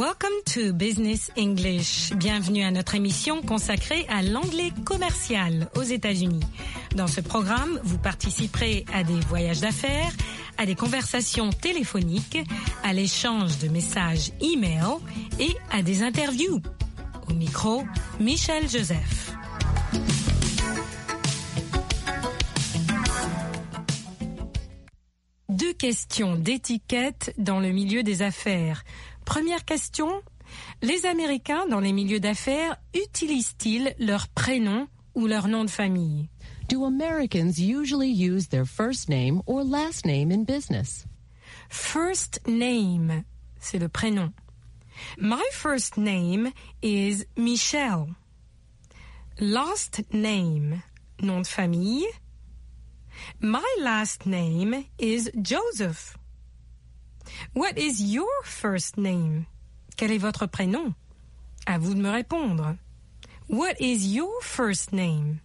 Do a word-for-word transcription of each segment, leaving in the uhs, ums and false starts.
Welcome to Business English. Bienvenue à notre émission consacrée à l'anglais commercial aux États-Unis. Dans ce programme, vous participerez à des voyages d'affaires, à des conversations téléphoniques, à l'échange de messages e-mail et à des interviews. Au micro, Michel Joseph. Deux questions d'étiquette dans le milieu des affaires. Première question, les Américains dans les milieux d'affaires utilisent-ils leur prénom ou leur nom de famille? Do Americans usually use their first name or last name in business? First name, c'est le prénom. My first name is Michelle. Last name, nom de famille. My last name is Joseph. What is your first name? Quel est votre prénom? À vous de me répondre. What is your first name?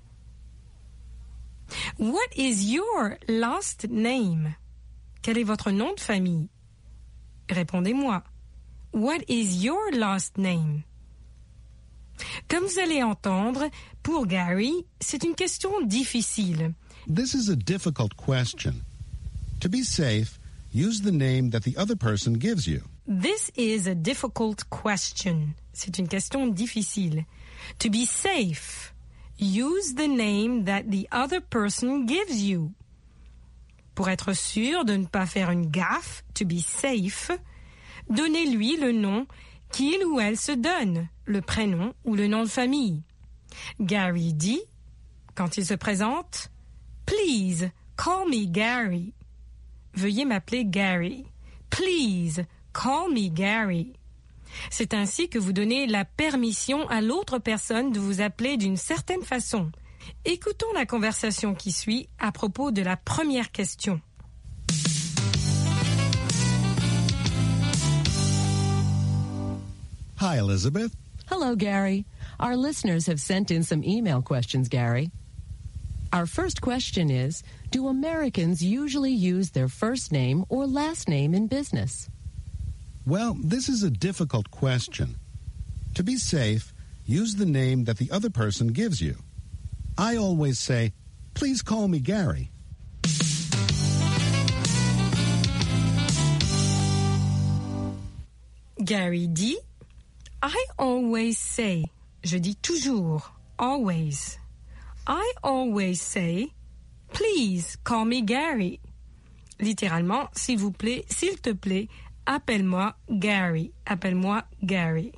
What is your last name? Quel est votre nom de famille? Répondez-moi. What is your last name? Comme vous allez entendre, pour Gary, c'est une question difficile. This is a difficult question. To be safe, use the name that the other person gives you. This is a difficult question. C'est une question difficile. To be safe, use the name that the other person gives you. Pour être sûr de ne pas faire une gaffe, to be safe, donnez-lui le nom qu'il ou elle se donne, le prénom ou le nom de famille. Gary dit, quand il se présente, Please, call me Gary. Veuillez m'appeler Gary. Please, call me Gary. C'est ainsi que vous donnez la permission à l'autre personne de vous appeler d'une certaine façon. Écoutons la conversation qui suit à propos de la première question. Hi, Elizabeth. Hello, Gary. Our listeners have sent in some email questions, Gary. Our first question is, do Americans usually use their first name or last name in business? Well, this is a difficult question. To be safe, use the name that the other person gives you. I always say, please call me Gary. Gary dit, I always say, je dis toujours, always. I always say, please call me Gary. Littéralement, s'il vous plaît, s'il te plaît, appelle-moi Gary. Appelle-moi Gary.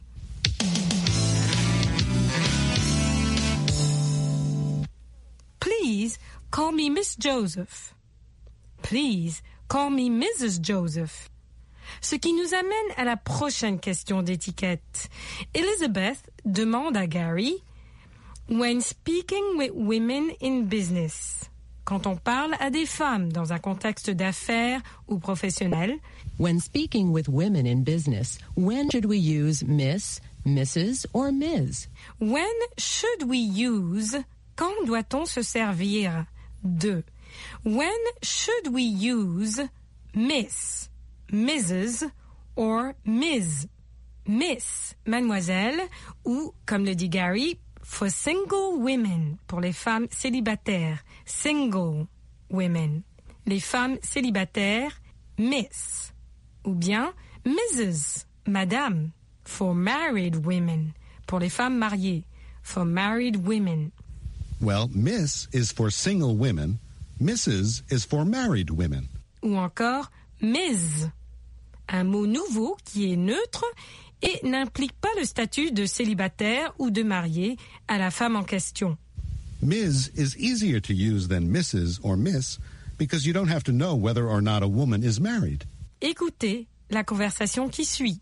Please call me Miss Joseph. Please call me Missus Joseph. Ce qui nous amène à la prochaine question d'étiquette. Elizabeth demande à Gary, when speaking with women in business, quand on parle à des femmes dans un contexte d'affaires ou professionnel, when speaking with women in business, when should we use Miss, Missus or Miz? When should we use, quand doit-on se servir de? When should we use Miss, Missus or Miz? Miss, mademoiselle, ou, comme le dit Gary, for single women, pour les femmes célibataires, single women. Les femmes célibataires, Miss. Ou bien Missus, madame, for married women, pour les femmes mariées, for married women. Well, Miss is for single women, Missus is for married women. Ou encore Miz, un mot nouveau qui est neutre et n'implique pas le statut de célibataire ou de marié à la femme en question. Miz is easier to use than Missus or Miss because you don't have to know whether or not a woman is married. Écoutez la conversation qui suit.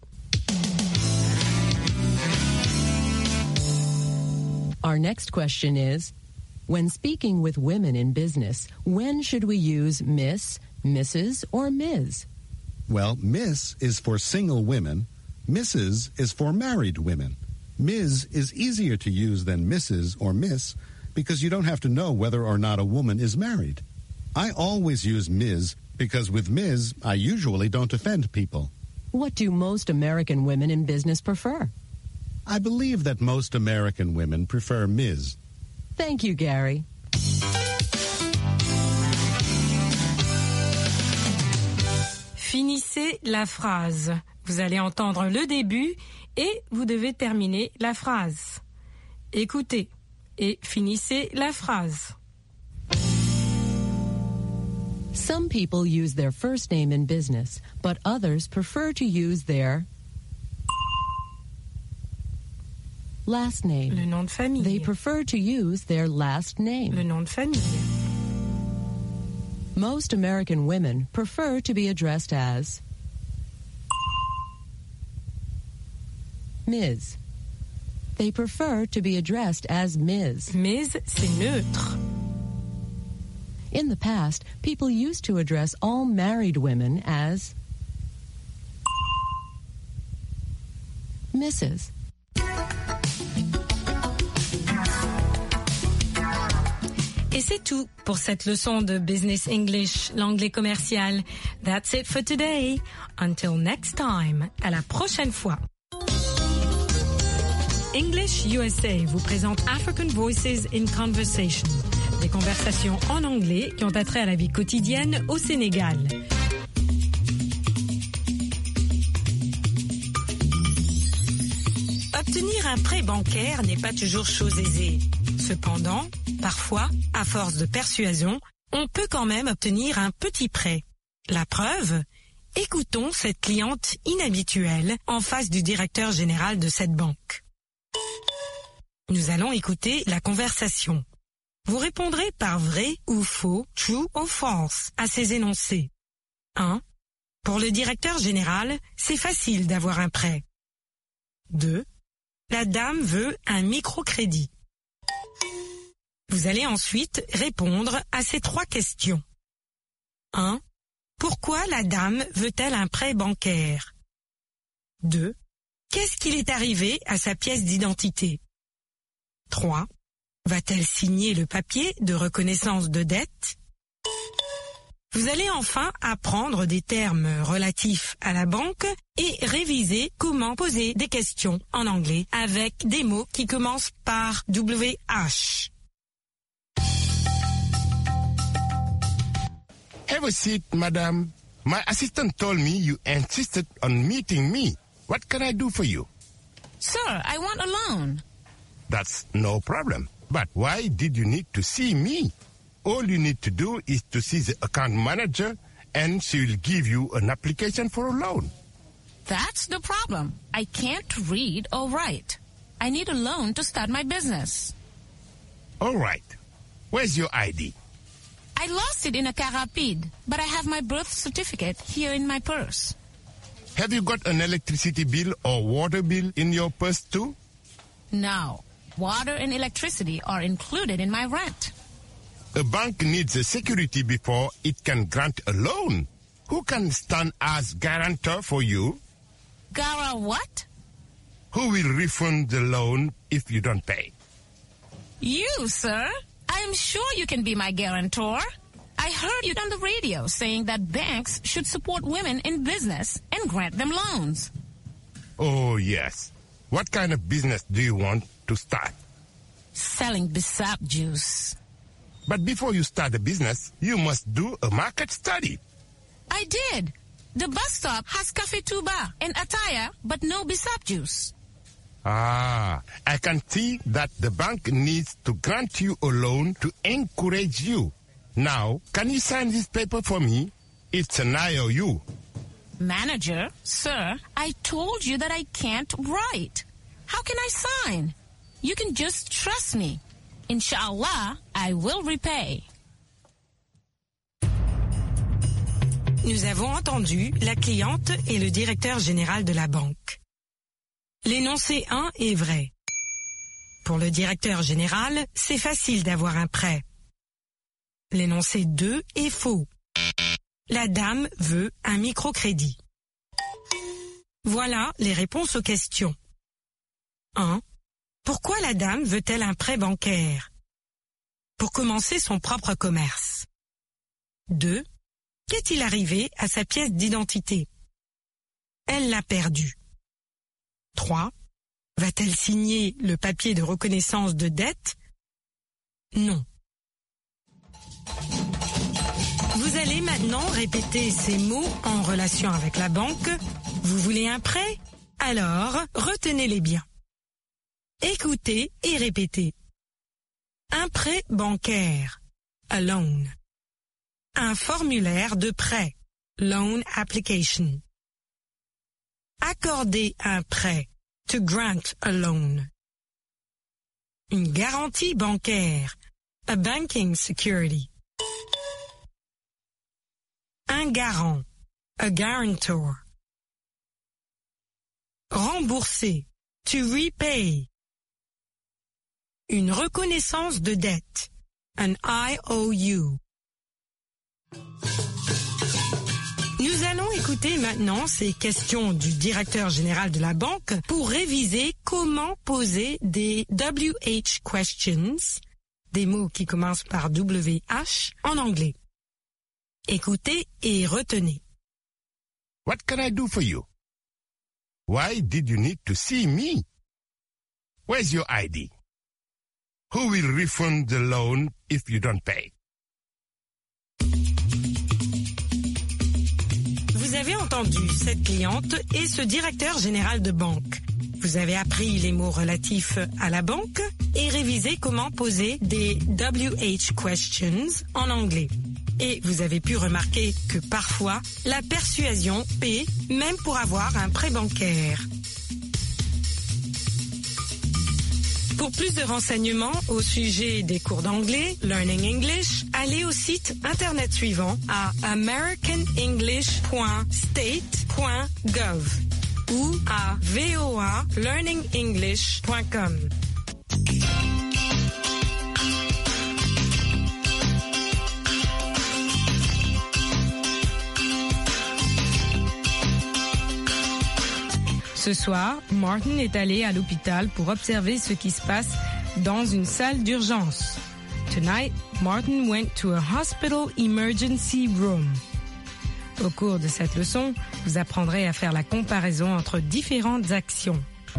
Our next question is, when speaking with women in business, when should we use Miss, Missus or Miz? Well, Miss is for single women, Missus is for married women. Miz is easier to use than Missus or Miss because you don't have to know whether or not a woman is married. I always use Miz because with Miz, I usually don't offend people. What do most American women in business prefer? I believe that most American women prefer Miz Thank you, Gary. Finissez la phrase. Vous allez entendre le début et vous devez terminer la phrase. Écoutez et finissez la phrase. Some people use their first name in business, but others prefer to use their last name. Le nom de famille. They prefer to use their last name. Le nom de famille. Most American women prefer to be addressed as Miz They prefer to be addressed as Miz Miz, c'est neutre. In the past, people used to address all married women as Missus Et c'est tout pour cette leçon de Business English, l'anglais commercial. That's it for today. Until next time. À la prochaine fois. English U S A vous présente African Voices in Conversation. Des conversations en anglais qui ont attrait à la vie quotidienne au Sénégal. Obtenir un prêt bancaire n'est pas toujours chose aisée. Cependant, parfois, à force de persuasion, on peut quand même obtenir un petit prêt. La preuve ? Écoutons cette cliente inhabituelle en face du directeur général de cette banque. Nous allons écouter la conversation. Vous répondrez par vrai ou faux, true ou false, à ces énoncés. un. Pour le directeur général, c'est facile d'avoir un prêt. deux. La dame veut un microcrédit. Vous allez ensuite répondre à ces trois questions. un. Pourquoi la dame veut-elle un prêt bancaire? deux. Qu'est-ce qu'il est arrivé à sa pièce d'identité? trois. Va-t-elle signer le papier de reconnaissance de dette? Vous allez enfin apprendre des termes relatifs à la banque et réviser comment poser des questions en anglais avec des mots qui commencent par W H. Have a seat, madam. My assistant told me you insisted on meeting me. What can I do for you? Sir, I want a loan. That's no problem. But why did you need to see me? All you need to do is to see the account manager and she will give you an application for a loan. That's the problem. I can't read or write. I need a loan to start my business. All right. Where's your I D? I lost it in a car rapide, but I have my birth certificate here in my purse. Have you got an electricity bill or water bill in your purse too? No. Water and electricity are included in my rent. A bank needs a security before it can grant a loan. Who can stand as guarantor for you? Gara what? Who will refund the loan if you don't pay? You, sir. I am sure you can be my guarantor. I heard you on the radio saying that banks should support women in business and grant them loans. Oh, yes. What kind of business do you want to start? Selling Bissap juice. But before you start a business, you must do a market study. I did. The bus stop has Cafe Tuba and Ataya, but no Bissap juice. Ah, I can see that the bank needs to grant you a loan to encourage you. Now, can you sign this paper for me? It's an I O U. Manager, sir, I told you that I can't write. How can I sign? You can just trust me. Inshallah, I will repay. Nous avons entendu la cliente et le directeur général de la banque. L'énoncé un est vrai. Pour le directeur général, c'est facile d'avoir un prêt. L'énoncé deux est faux. La dame veut un microcrédit. Voilà les réponses aux questions. un. Pourquoi la dame veut-elle un prêt bancaire? Pour commencer son propre commerce. deux. Qu'est-il arrivé à sa pièce d'identité? elle l'a perdu? trois. Va-t-elle signer le papier de reconnaissance de dette? Non. Vous allez maintenant répéter ces mots en relation avec la banque. Vous voulez un prêt? Alors, retenez-les bien. Écoutez et répétez. Un prêt bancaire, a loan. Un formulaire de prêt, loan application. Accorder un prêt, to grant a loan. Une garantie bancaire, a banking security. Un garant, a guarantor. Rembourser, to repay. Une reconnaissance de dette, an I O U. Nous allons écouter maintenant ces questions du directeur général de la banque pour réviser comment poser des W H questions, des mots qui commencent par W H, en anglais. Écoutez et retenez. What can I do for you? Why did you need to see me? Where's your I D? Who will refund the loan if you don't pay? Vous avez entendu cette cliente et ce directeur général de banque. Vous avez appris les mots relatifs à la banque et révisé comment poser des W H questions en anglais. Et vous avez pu remarquer que parfois, la persuasion paie même pour avoir un prêt bancaire. Pour plus de renseignements au sujet des cours d'anglais, Learning English, allez au site internet suivant à american english point state point gov ou à v o a learning english point com. Ce soir, Martin est allé à l'hôpital pour observer ce qui se passe dans une salle d'urgence. Tonight, Martin went to a hospital emergency room. Au cours de cette leçon, vous apprendrez à faire la comparaison entre différentes actions.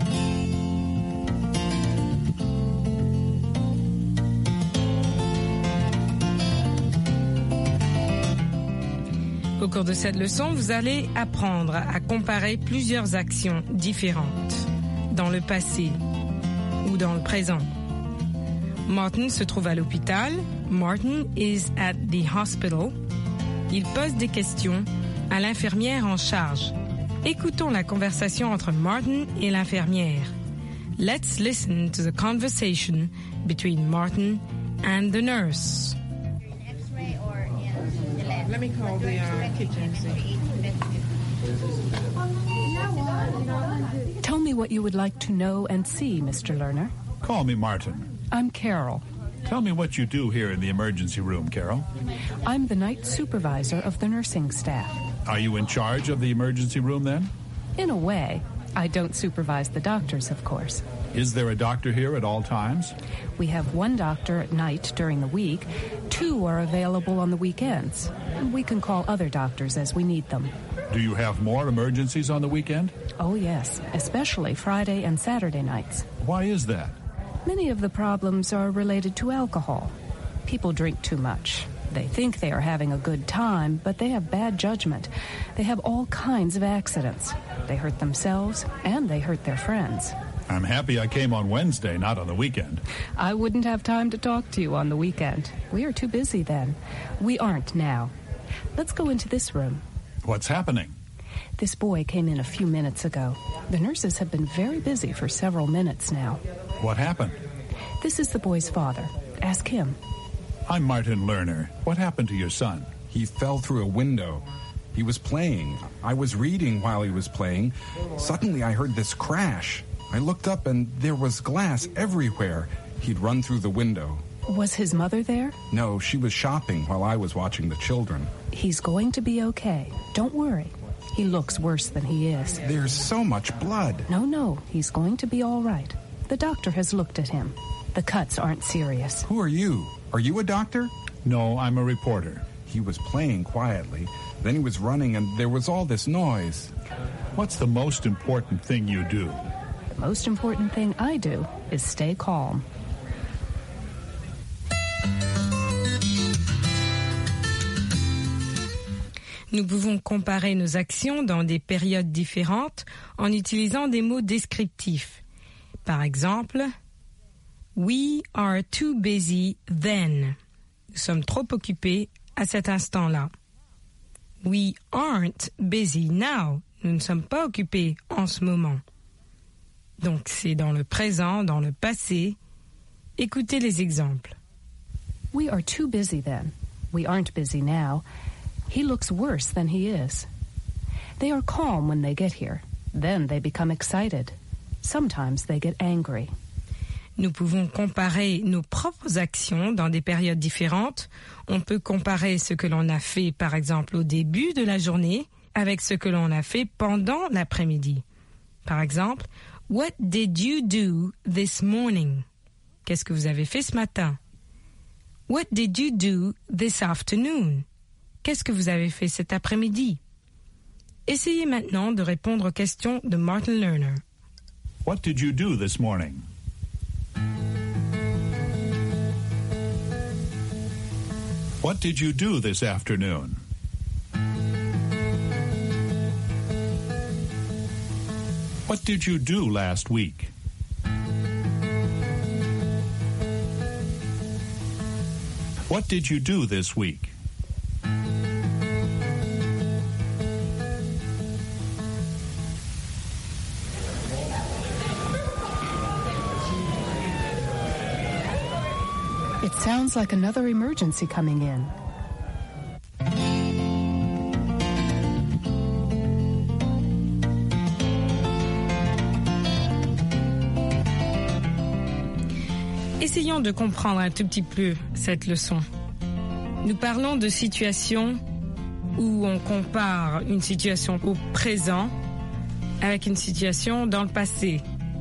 Au cours de cette leçon, vous allez apprendre à comparer plusieurs actions différentes dans le passé ou dans le présent. Martin se trouve à l'hôpital. Martin is at the hospital. Il pose des questions à l'infirmière en charge. Écoutons la conversation entre Martin et l'infirmière. Let's listen to the conversation between Martin and the nurse. Let me call the uh, kitchen. Tell me what you would like to know and see, Mister Lerner. Call me Martin. I'm Carol. Tell me what you do here in the emergency room, Carol. I'm the night supervisor of the nursing staff. Are you in charge of the emergency room then? In a way. I don't supervise the doctors, of course. Is there a doctor here at all times? We have one doctor at night during the week. Two are available on the weekends. We can call other doctors as we need them. Do you have more emergencies on the weekend? Oh, yes, especially Friday and Saturday nights. Why is that? Many of the problems are related to alcohol. People drink too much. They think they are having a good time, but they have bad judgment. They have all kinds of accidents. They hurt themselves, and they hurt their friends. I'm happy I came on Wednesday, not on the weekend. I wouldn't have time to talk to you on the weekend. We are too busy then. We aren't now. Let's go into this room. What's happening? This boy came in a few minutes ago. The nurses have been very busy for several minutes now. What happened? This is the boy's father. Ask him. I'm Martin Lerner. What happened to your son? He fell through a window. He was playing. I was reading while he was playing. Suddenly I heard this crash. I looked up and there was glass everywhere. He'd run through the window. Was his mother there? No, she was shopping while I was watching the children. He's going to be okay. Don't worry. He looks worse than he is. There's so much blood. No, no. He's going to be all right. The doctor has looked at him. The cuts aren't serious. Who are you? Are you a doctor? No, I'm a reporter. He was playing quietly. Then he was running and there was all this noise. What's the most important thing you do? The most important thing I do is stay calm. Nous pouvons comparer nos actions dans des périodes différentes en utilisant des mots descriptifs. Par exemple, we are too busy then. Nous sommes trop occupés à cet instant-là. We aren't busy now. Nous ne sommes pas occupés en ce moment. Donc c'est dans le présent, dans le passé. Écoutez les exemples. We are too busy then. We aren't busy now. He looks worse than he is. They are calm when they get here. Then they become excited. Sometimes they get angry. Nous pouvons comparer nos propres actions dans des périodes différentes. On peut comparer ce que l'on a fait, par exemple, au début de la journée avec ce que l'on a fait pendant l'après-midi. Par exemple, What did you do this morning? Qu'est-ce que vous avez fait ce matin? What did you do this afternoon? Qu'est-ce que vous avez fait cet après-midi? Essayez maintenant de répondre aux questions de Martin Lerner. What did you do this morning? What did you do this afternoon? What did you do last week? What did you do this week? It sounds like another emergency coming in. Essayons de comprendre un tout petit peu cette leçon. Nous parlons de situations où on compare une situation au présent avec une situation dans le passé.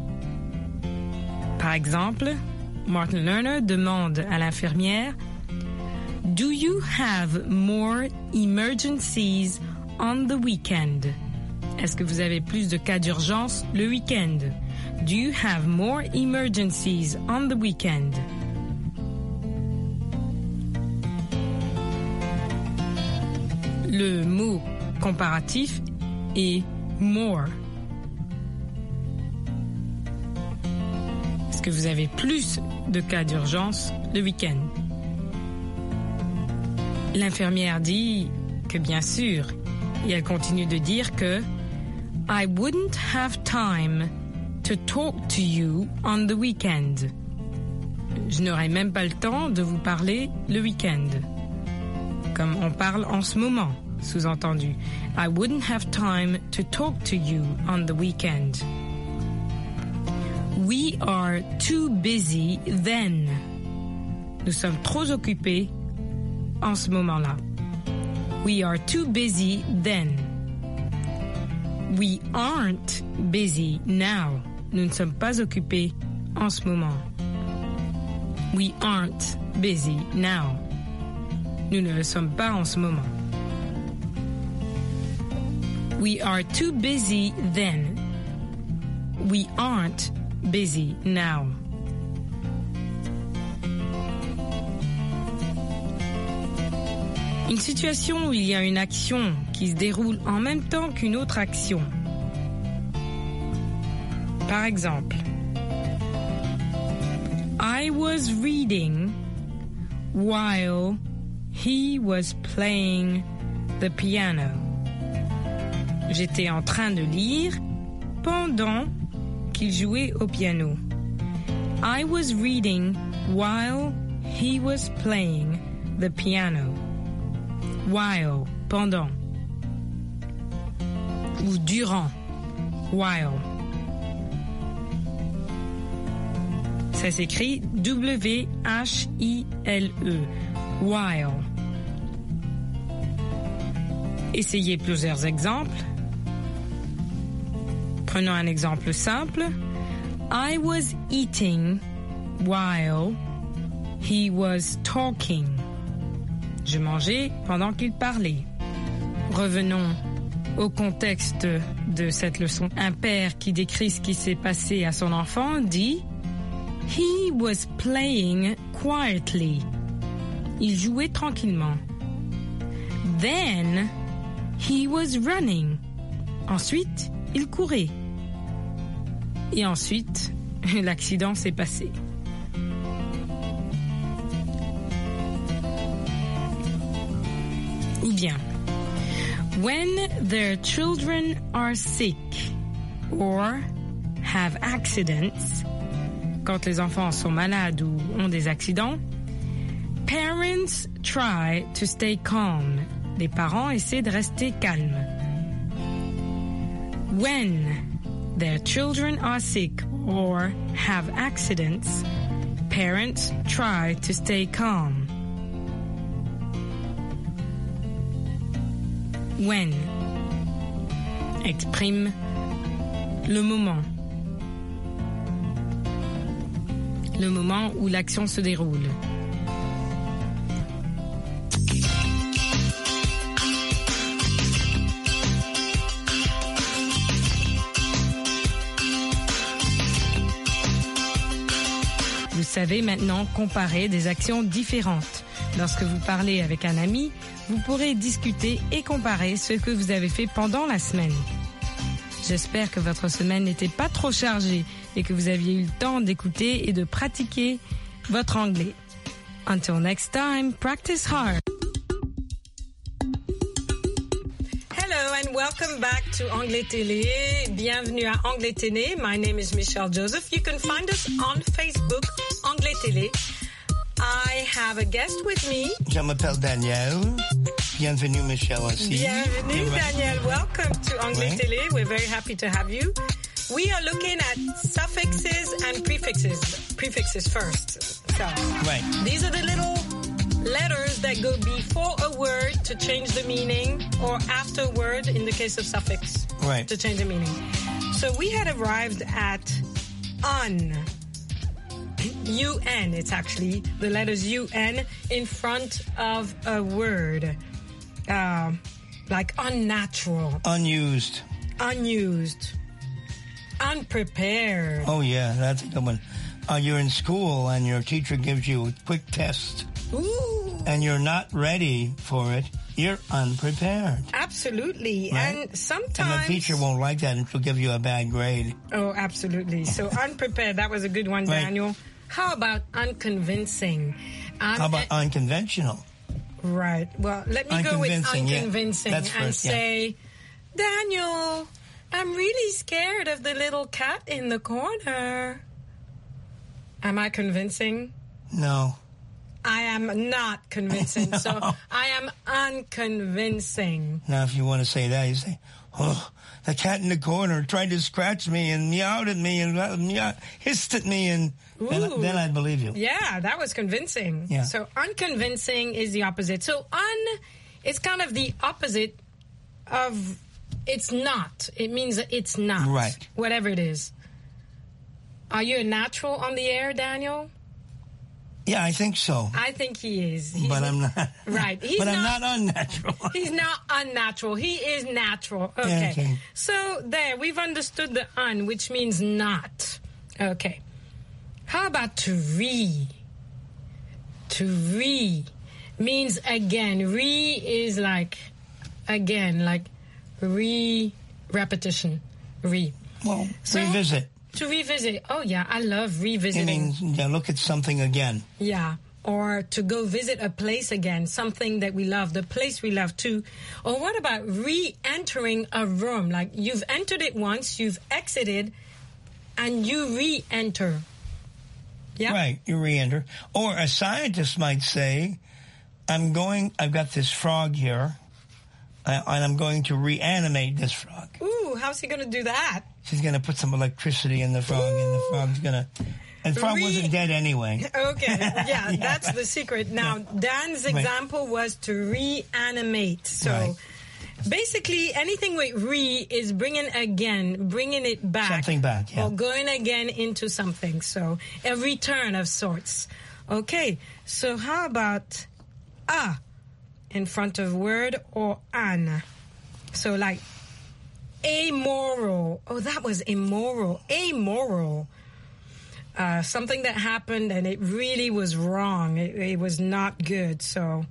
Par exemple, Martin Lerner demande à l'infirmière « Do you have more emergencies on the weekend? » Est-ce que vous avez plus de cas d'urgence le week-end? Do you have more emergencies on the weekend? Le mot comparatif est more. Est-ce que vous avez plus de cas d'urgence le week-end? L'infirmière dit que bien sûr, et elle continue de dire que I wouldn't have time to talk to you on the weekend. Je n'aurai même pas le temps de vous parler le week-end. Comme on parle en ce moment, sous-entendu. I wouldn't have time to talk to you on the weekend. We are too busy then. Nous sommes trop occupés en ce moment-là. We are too busy then. We aren't busy now. Nous ne sommes pas occupés en ce moment. We aren't busy now. Nous ne le sommes pas en ce moment. We are too busy then. We aren't busy now. Une situation où il y a une action qui se déroule en même temps qu'une autre action. Par exemple, I was reading while he was playing the piano. J'étais en train de lire pendant qu'il jouait au piano. I was reading while he was playing the piano. While, pendant. Ou durant. While. Ça s'écrit W H I L E. While. Essayez plusieurs exemples. Prenons un exemple simple. I was eating while he was talking. Je mangeais pendant qu'il parlait. Revenons au contexte de cette leçon. Un père qui décrit ce qui s'est passé à son enfant dit « He was playing quietly ». Il jouait tranquillement. Then, he was running. Ensuite, il courait. Et ensuite, l'accident s'est passé. Ou bien, when their children are sick or have accidents, quand les enfants sont malades ou ont des accidents, parents try to stay calm. Les parents essaient de rester calmes. When their children are sick or have accidents, parents try to stay calm. When exprime le moment. Le moment où l'action se déroule. Vous savez maintenant comparer des actions différentes. Lorsque vous parlez avec un ami, vous pourrez discuter et comparer ce que vous avez fait pendant la semaine. J'espère que votre semaine n'était pas trop chargée et que vous aviez eu le temps d'écouter et de pratiquer votre anglais. Until next time, practice hard. Hello and welcome back to Anglais Télé. Bienvenue à Anglais Télé. My name is Michelle Joseph. You can find us on Facebook, Anglais Télé. I have a guest with me. Je m'appelle Daniel. Bienvenue, Michelle. Aussi. Bienvenue, Daniel. Welcome to Anglais right. Télé. We're very happy to have you. We are looking at suffixes and prefixes. Prefixes first. So, right. These are the little letters that go before a word to change the meaning, or after a word in the case of suffix right. to change the meaning. So we had arrived at un. U N, it's actually the letters U N in front of a word. Uh, like unnatural. Unused. Unused. Unprepared. Oh, yeah, that's a good one. Uh, you're in school and your teacher gives you a quick test. Ooh. And you're not ready for it. You're unprepared. Absolutely. Right? And sometimes... And the teacher won't like that and she'll give you a bad grade. Oh, absolutely. So unprepared, that was a good one, right. Daniel. How about unconvincing? Um, How about unconventional? Right. Well, let me go with unconvincing yeah. and first, say, yeah. Daniel, I'm really scared of the little cat in the corner. Am I convincing? No. I am not convincing. no. So I am unconvincing. Now, if you want to say that, you say, oh, the cat in the corner tried to scratch me and meowed at me and meow, hissed at me, and then, then I'd believe you. Yeah, that was convincing. Yeah. So unconvincing is the opposite. So un is kind of the opposite of it's not. It means it's not. Right. Whatever it is. Are you a natural on the air, Daniel? Yeah, I think so. I think he is. He's but I'm not. Right. He's but I'm not, not unnatural. He's not unnatural. He is natural. Okay. Yeah, okay. So there, we've understood the un, which means not. Okay. How about to re? To re means again. Re is like again, like re repetition. Re. Well, so, revisit. To revisit. Oh, yeah, I love revisiting. It means, yeah, look at something again. Yeah, or to go visit a place again, something that we love, the place we love too. Or what about re-entering a room? Like you've entered it once, you've exited, and you re-enter. Yeah? Right, you re-enter. Or a scientist might say, I'm going, I've got this frog here, uh, and I'm going to reanimate this frog. Ooh, how's he going to do that? She's going to put some electricity in the frog, Ooh. and the frog's going to... And the frog Re- wasn't dead anyway. Okay, yeah, yeah, that's the secret. Now, Dan's example right. was to reanimate. So, right. basically, anything with re is bringing again, bringing it back. Something back, yeah. Or going again into something. So, a return of sorts. Okay, so how about a in front of word or an? So, like, amoral. Oh, that was immoral. Amoral. Uh, something that happened and it really was wrong. It, it was not good. So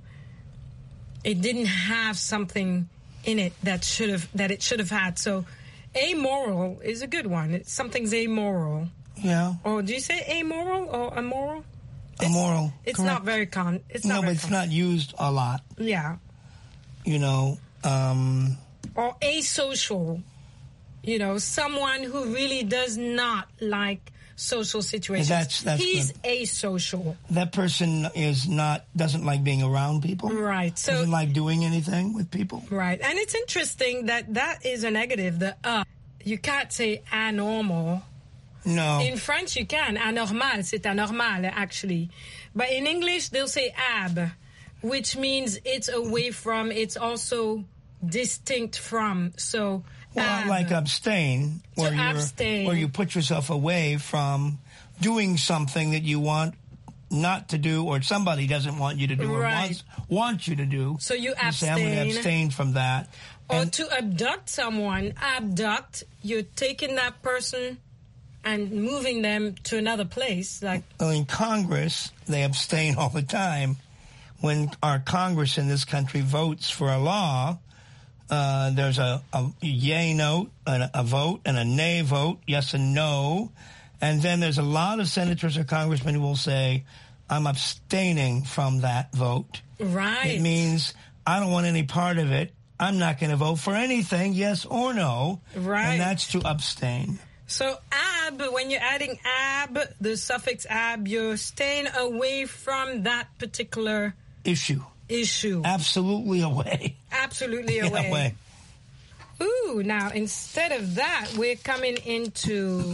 it didn't have something in it that should have that it should have had. So amoral is a good one. It's, something's amoral. Yeah. Or do you say amoral or immoral? Immoral. It's, it's correct. not very con. It's no, not but very it's con- not used a lot. Yeah. You know. Um, or asocial. You know, someone who really does not like social situations. That's, that's He's good. asocial. That person is not doesn't like being around people. Right. So doesn't like doing anything with people. Right. And it's interesting that that is a negative. The uh, you can't say anormal. No. In French, you can. Anormal, c'est anormal, actually. But in English, they'll say ab, which means it's away from, it's also distinct from. So, well, ab. like abstain, where, to you're, abstain. where you put yourself away from doing something that you want not to do or somebody doesn't want you to do or Right. wants, wants you to do. So you You say, I'm going to abstain. abstain from that. Or And- to abduct someone, abduct, you're taking that person and moving them to another place. Like, Well, in Congress, they abstain all the time. When our Congress in this country votes for a law, uh, there's a, a yay note, a, a vote, and a nay vote, yes and no. And then there's a lot of senators or congressmen who will say, I'm abstaining from that vote. right. It means I don't want any part of it. I'm not going to vote for anything, yes or no. Right. And that's to abstain. So ab, when you're adding ab, the suffix ab, you're staying away from that particular Issue. issue. Absolutely away. Absolutely Yeah, away. away. Ooh, now instead of that, we're coming into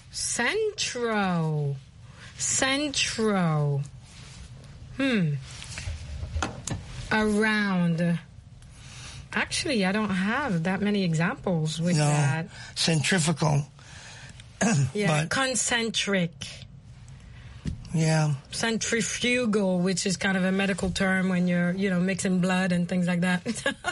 centro. Centro. Hmm. Around. Actually, I don't have that many examples with No. that. Centrifugal. Yeah, But- concentric. Yeah. Centrifugal, which is kind of a medical term when you're, you know, mixing blood and things like that.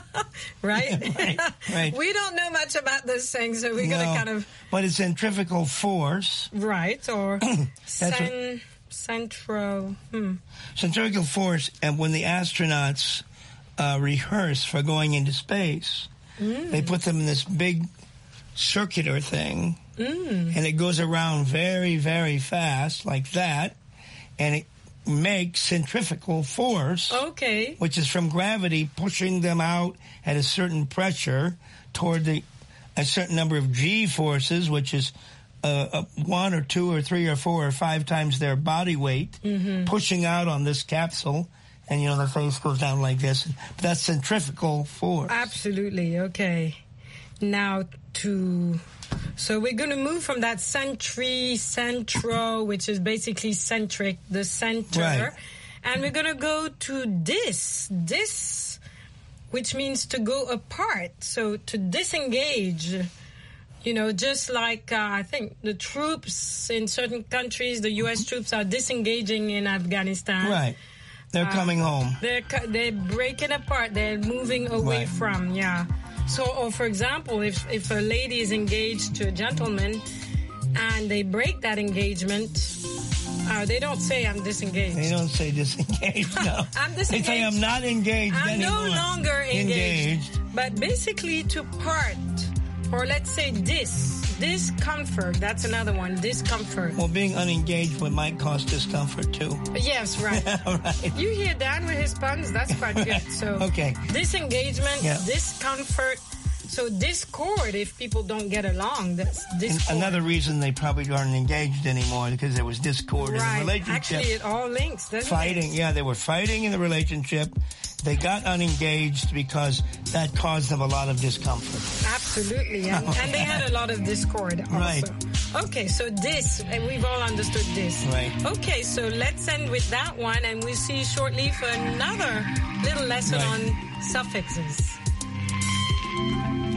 right? Right, right. We don't know much about this thing, so we're going No, to kind of... But it's centrifugal force. Right, or That's cen, centro... Hmm. Centrifugal force, and when the astronauts uh, rehearse for going into space, Mm. they put them in this big circular thing, Mm. and it goes around very, very fast, like that, and it makes centrifugal force, Okay. which is from gravity pushing them out at a certain pressure toward the a certain number of G forces, which is uh, uh, one or two or three or four or five times their body weight, Mhm. pushing out on this capsule, and you know the face goes down like this. That's centrifugal force. Absolutely, okay. Now to... So we're going to move from that centri, centro, which is basically centric, the center. Right. And we're going to go to dis, dis, which means to go apart. So to disengage, you know, just like uh, I think the troops in certain countries, the U S troops are disengaging in Afghanistan. Right. They're Uh, coming home. They're cu- they're breaking apart. They're moving away Right. from, yeah. So, or for example, if if a lady is engaged to a gentleman and they break that engagement, uh, they don't say I'm disengaged. They don't say disengaged, no. I'm They say disengaged. I'm not engaged I'm anymore. no longer engaged. Engaged. But basically to part, or let's say dis, discomfort. That's another one, discomfort. Well, being unengaged would might cause discomfort too. Yes, right. Right. You hear Dan with his puns? That's quite good. So Okay. disengagement, Yeah. discomfort. So discord if people don't get along. That's And discord. another reason they probably aren't engaged anymore because there was discord in the right. relationship. Actually, it all links, doesn't Fighting, it? yeah, they were fighting in the relationship. They got unengaged because that caused them a lot of discomfort. Absolutely. And, and they had a lot of discord also. Right. Okay, so this, and we've all understood this. Right. Okay, so let's end with that one, and we'll see you shortly for another little lesson Right. on suffixes.